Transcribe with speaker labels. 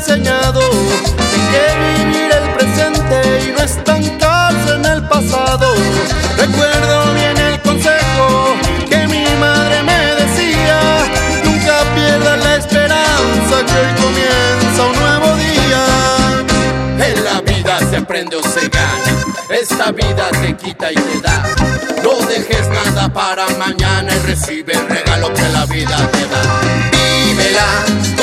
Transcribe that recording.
Speaker 1: enseñado que vivir el presente y no estancarse en el pasado. Recuerdo bien el consejo que mi madre me decía: nunca pierdas la esperanza, que hoy comienza un nuevo día.
Speaker 2: En la vida se aprende o se gana, esta vida te quita y te da. No dejes nada para mañana y recibe el regalo que la vida te da. Vívela